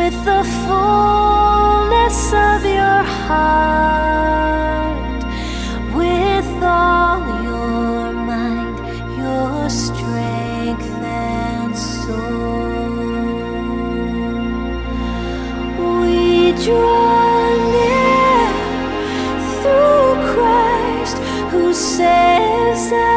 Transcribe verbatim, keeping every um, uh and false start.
with the fullness of your heart, with all your mind, your strength and soul. We draw near through Christ who saves us.